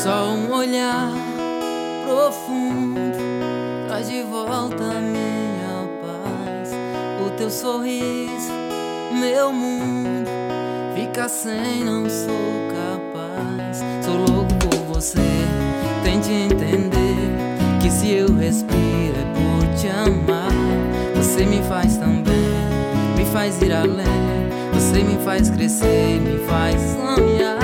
Só um olhar profundo traz de volta a minha paz. O teu sorriso, meu mundo fica sem, não sou capaz. Sou louco por você, tente entender que se eu respiro é por te amar. Você me faz tão bem, me faz ir além. Você me faz crescer, me faz sonhar.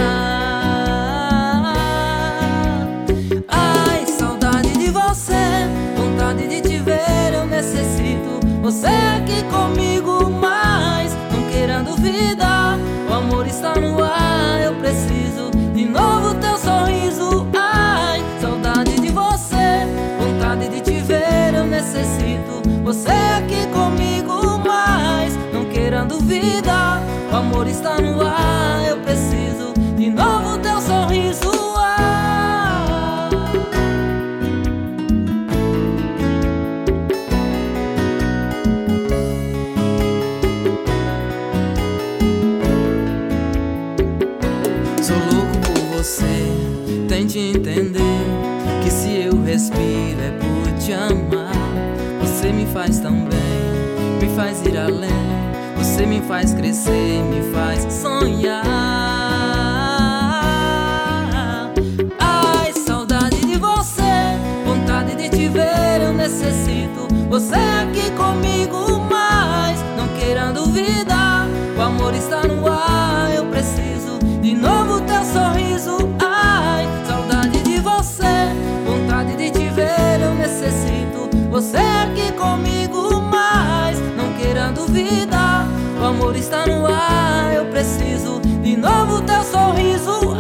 Ai, saudade de você, vontade de te ver, eu necessito você aqui comigo, mas não queira duvidar, o amor está no ar, eu preciso de novo teu sorriso. Ai, saudade de você, vontade de te ver, eu necessito você aqui comigo, mas não queira duvidar, o amor está no ar, eu preciso de novo teu sorriso. Sou louco por você, tente entender que se eu respiro é por te amar. Você me faz tão bem, me faz ir além. Você me faz crescer, me faz sonhar. Ai, saudade de você, vontade de te ver, eu necessito você aqui comigo, mas não queira duvidar, o amor está no ar, eu preciso de novo teu sorriso. Ai, saudade de você, vontade de te ver, eu necessito você aqui comigo, mas não queira duvidar, o amor está no ar, eu preciso de novo teu sorriso.